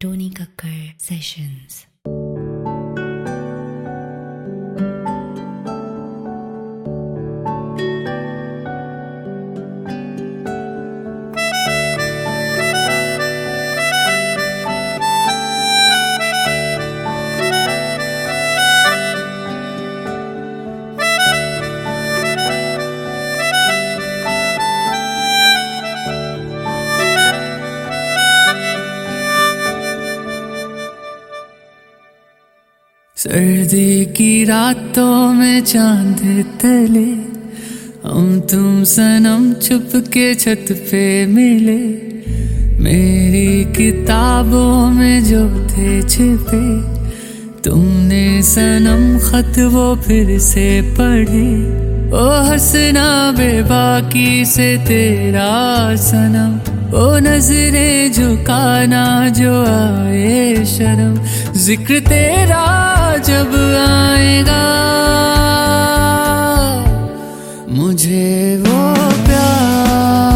Tony Kakkar Sessions. सर्दी की रातों में चांद तले हम तुम सनम चुप के छत पे मिले। मेरी किताबों में जो थे छिपे तुमने सनम खत वो फिर से पढ़े। ओ हंसना बेबाकी से तेरा सनम, ओ नजरें झुकाना जो आए शर्म। जिक्र तेरा जब आएगा मुझे वो प्यार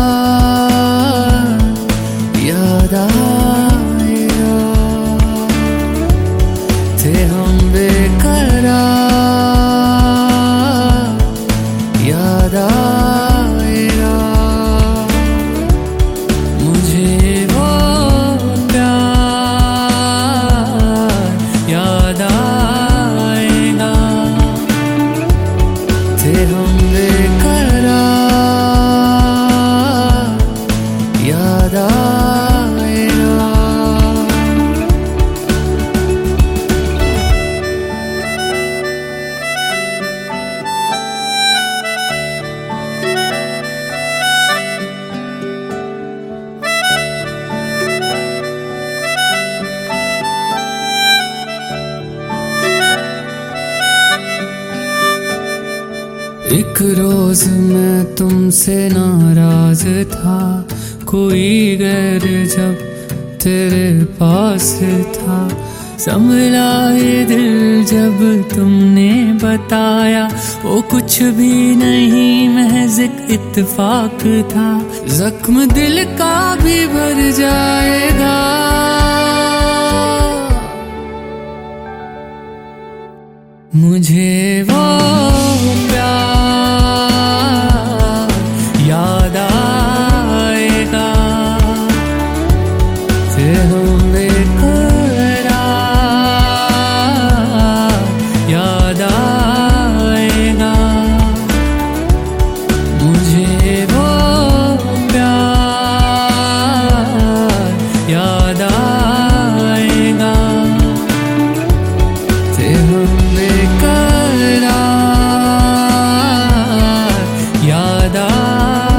याद आएगा। थे हम बेकरार याद आएगा मुझे वो प्यार याद आएगा। थे हम बेकरार याद आएगा। एक रोज मैं तुमसे नाराज था, कोई गैर जब तेरे पास था। संभला ये दिल जब तुमने बताया वो कुछ भी नहीं महज एक इत्तेफाक था। जख्म दिल का भी भर जाएगा मुझे वो प्यार याद आएगा। थे हम बेकरार याद आएगा मुझे वो प्यार याद आएगा। थे हम बेकरार याद आएगा।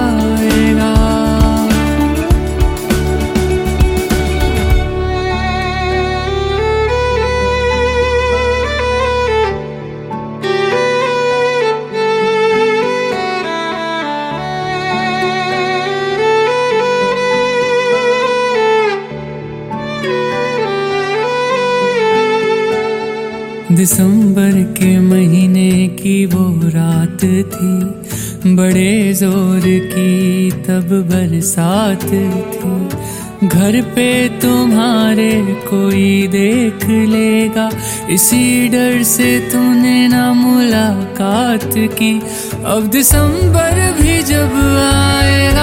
दिसंबर के महीने की वो रात थी, बड़े जोर की तब बरसात थी। घर पे तुम्हारे कोई देख लेगा इसी डर से तूने ना मुलाकात की। अब दिसंबर भी जब आएगा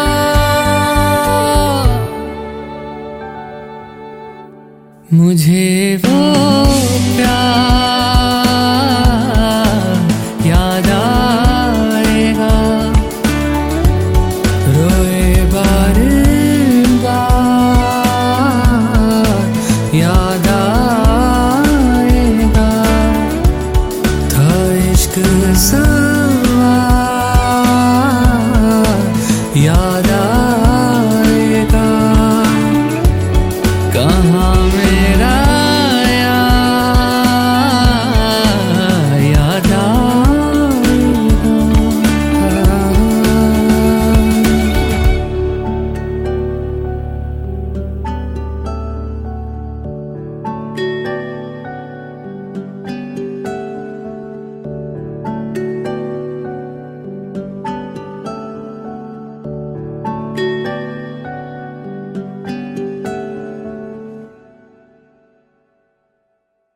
मुझे वो प्यार याद आएगा। रोए बार बार याद आएगा। था इश्क सवार याद आएगा। कहाँ मेरा